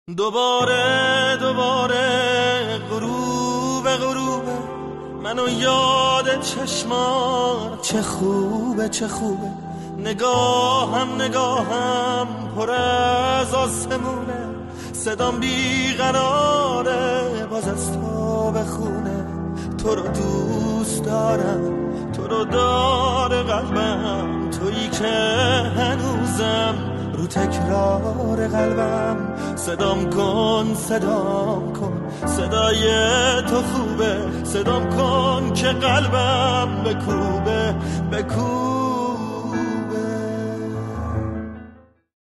دوباره غروب منو یاد چشمان چه خوبه نگاهم پر از آسمونه، صدام بیقراره باز از تو بخونه. تو رو دوست دارم، تو رو داره قلبم، تویی که هنوزم رو تکرار قلبم. صدام کن صدای تو خوبه، صدام کن که قلبم بکوبه